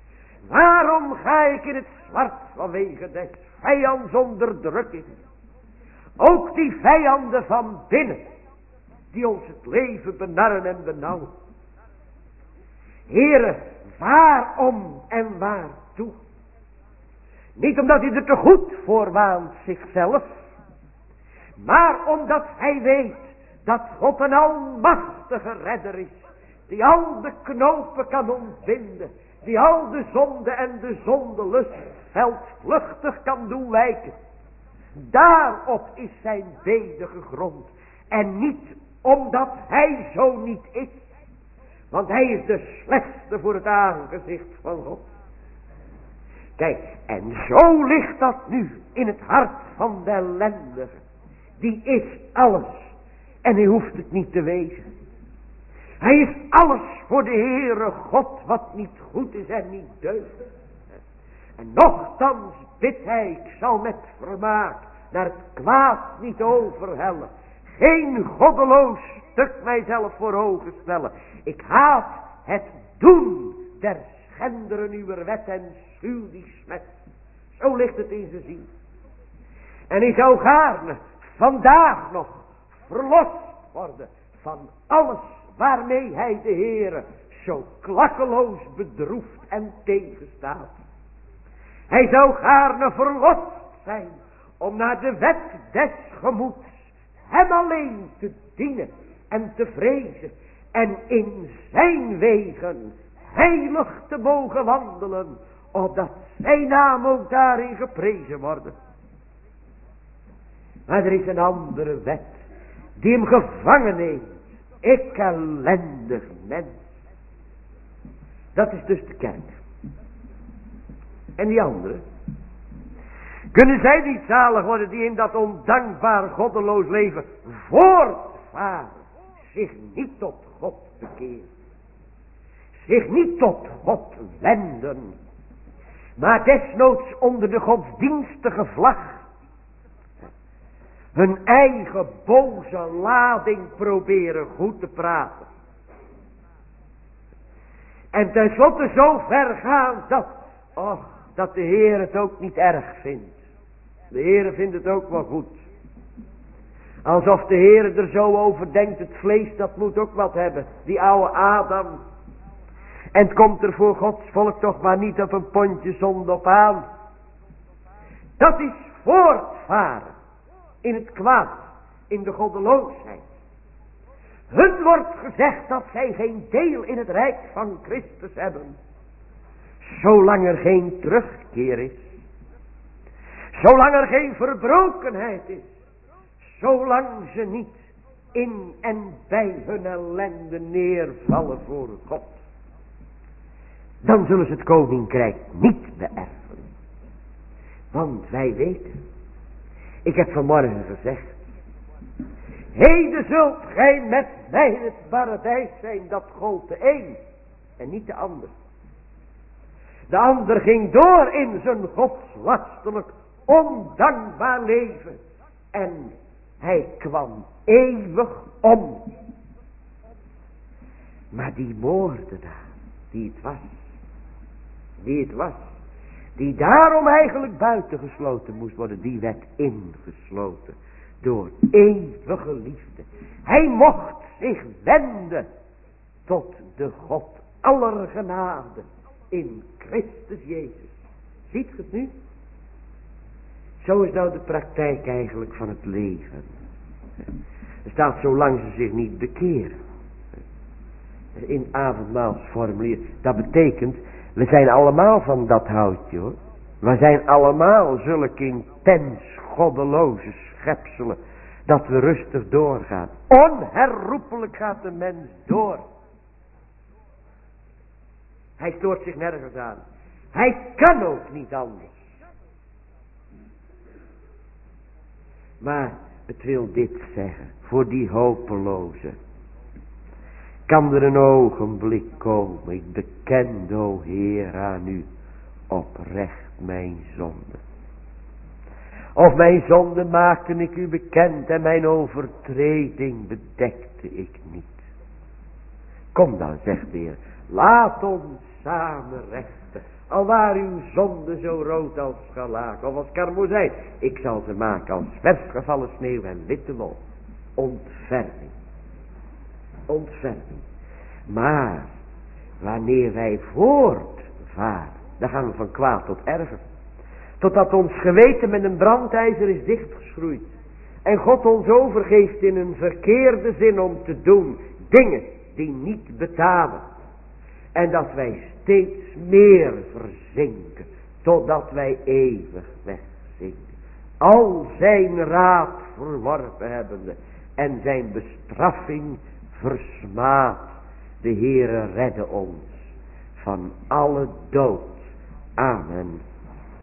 Waarom ga ik in het zwart vanwege des vijands onderdrukking? Ook die vijanden van binnen, die ons het leven benarren en benauwen. Heere, waarom en waartoe? Niet omdat hij er te goed voor waant zichzelf, maar omdat hij weet dat God een almachtige redder is, die al de knopen kan ontbinden, die al de zonde en de zondelust veldvluchtig kan doen wijken. Daarop is zijn bede gegrond, en niet omdat hij zo niet is, want hij is de slechtste voor het aangezicht van God. Kijk, en zo ligt dat nu in het hart van de ellendige. Die is alles, en hij hoeft het niet te wezen. Hij is alles voor de Heere God, wat niet goed is en niet deugt. En nochtans bidt hij, ik zal met vermaak naar het kwaad niet overhellen. Geen goddeloos stuk mijzelf voor ogen stellen. Ik haat het doen der schenderen uwer wet en schuw die smet. Zo ligt het in zijn ziel. En hij zou gaarne vandaag nog verlost worden van alles waarmee hij de Heere zo klakkeloos bedroeft en tegenstaat. Hij zou gaarne verlost zijn om naar de wet des gemoeds hem alleen te dienen en te vrezen en in zijn wegen heilig te mogen wandelen, opdat zijn naam ook daarin geprezen worden. Maar er is een andere wet die hem gevangen neemt. Ik ellendig mens. Dat is dus de kerk. En die andere? Kunnen zij niet zalig worden die in dat ondankbaar goddeloos leven voortvaren, zich niet tot God bekeren, zich niet tot God wenden, maar desnoods onder de godsdienstige vlag hun eigen boze lading proberen goed te praten. En tenslotte zo ver gaan dat, och, dat de Heer het ook niet erg vindt. De Heer vindt het ook wel goed. Alsof de Heer er zo over denkt, het vlees dat moet ook wat hebben. Die oude Adam. En het komt er voor Gods volk toch maar niet op een pondje zonde op aan. Dat is voortvaren in het kwaad, in de goddeloosheid. Hun wordt gezegd dat zij geen deel in het rijk van Christus hebben, zolang er geen terugkeer is, zolang er geen verbrokenheid is, zolang ze niet in en bij hun ellende neervallen voor God. Dan zullen ze het koninkrijk niet beërven. Want wij weten, ik heb vanmorgen gezegd, heden zult gij met mij in het paradijs zijn. Dat gold de een en niet de ander. De ander ging door in zijn godslastelijk ondankbaar leven. En hij kwam eeuwig om. Maar die moordenaar, die het was, die het was, die daarom eigenlijk buitengesloten moest worden, die werd ingesloten door eeuwige liefde. Hij mocht zich wenden tot de God aller genade in Christus Jezus. Ziet ge het nu? Zo is nou de praktijk eigenlijk van het leven. Er staat zolang ze zich niet bekeren. In avondmaalsformulier. Dat betekent, we zijn allemaal van dat houtje hoor. We zijn allemaal zulke intens goddeloze schepselen, dat we rustig doorgaan. Onherroepelijk gaat de mens door. Hij stoort zich nergens aan. Hij kan ook niet anders. Maar het wil dit zeggen, voor die hopeloze. Kan er een ogenblik komen, ik beken, o Heer, aan u oprecht mijn zonde. Of mijn zonde maakte ik u bekend en mijn overtreding bedekte ik niet. Kom dan, zegt de Heer, laat ons samen rechten Al waren uw zonden zo rood als scharlaak of als karmozijn. Ik zal ze maken als versgevallen sneeuw en witte wol. Ontferming. Ontferming. Maar wanneer wij voortvaren, de gang van kwaad tot erger, totdat ons geweten met een brandijzer is dichtgeschroeid en God ons overgeeft in een verkeerde zin om te doen dingen die niet betalen, en dat wij steeds meer verzinken totdat wij eeuwig wegzinken, al zijn raad verworpen hebbende en zijn bestraffing versmaad. De Heere redde ons van alle dood. Amen.